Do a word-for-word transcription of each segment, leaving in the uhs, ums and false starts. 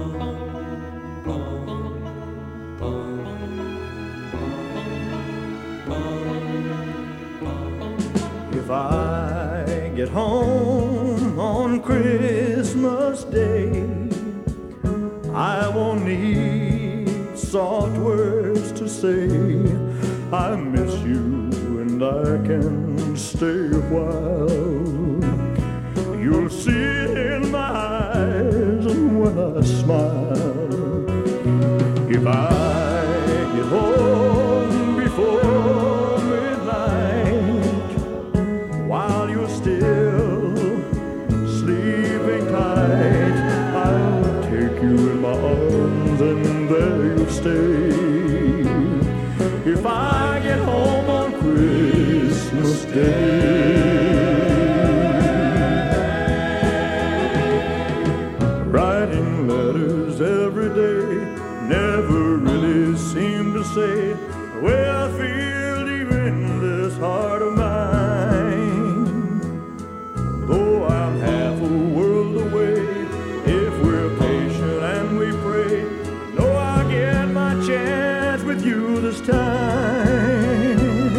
If I get home on Christmas Day, I won't need soft words to say. I miss you and I can stay a while. You'll see it in my eyes when I smile. If I get home before midnight, while you're still sleeping tight, I'll take you in my arms and there you'll stay. If I get home on Christmas Day, writing letters every day never really seem to say the way I feel deep in this heart of mine. Though I'm half a world away, if we're patient and we pray, know I'll get my chance with you this time.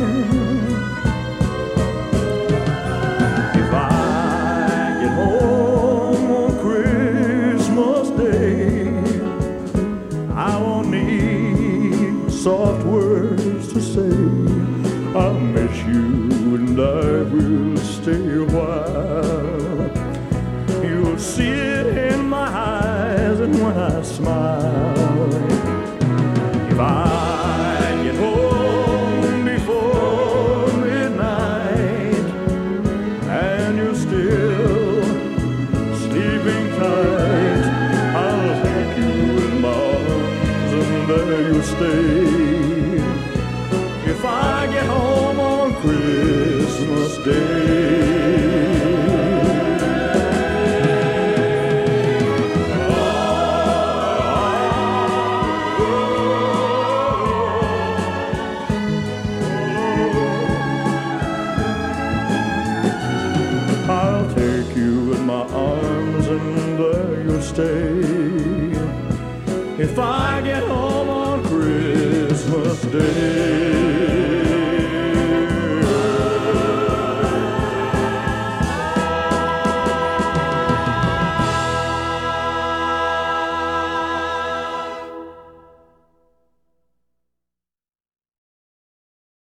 If I get home on Christmas Day, I won't need soft words to say. I'll miss you and I will stay a while. You'll see it in my eyes and when I smile. If I get home before midnight and you're still sleeping tight, I'll take you in my arms and there you'll stay. If I get home on Christmas Day, I'll take you in my arms and there you'll stay. If I get home on Christmas Day.